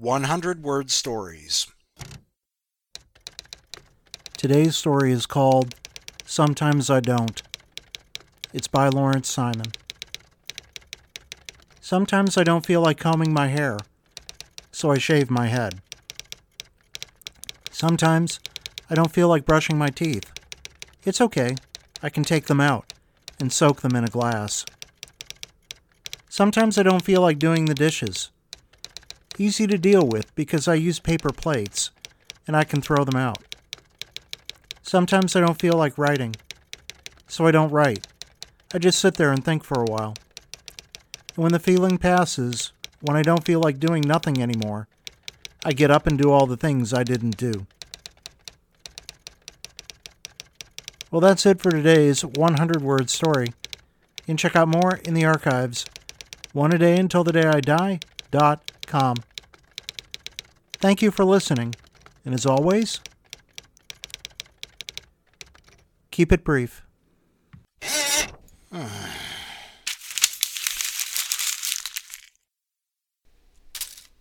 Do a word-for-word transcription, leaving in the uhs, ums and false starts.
one hundred word stories. Today's story is called Sometimes I Don't. It's by Lawrence Simon. Sometimes I don't feel like combing my hair, so I shave my head. Sometimes I don't feel like brushing my teeth. It's okay, I can take them out and soak them in a glass. Sometimes I don't feel like doing the dishes. Easy to deal with because I use paper plates and I can throw them out. Sometimes I don't feel like writing, so I don't write. I just sit there and think for a while. And when the feeling passes, when I don't feel like doing nothing anymore, I get up and do all the things I didn't do. Well, that's it for today's one hundred word story. You can check out more in the archives. One a day until the day I die dot com. Thank you for listening, and as always, keep it brief.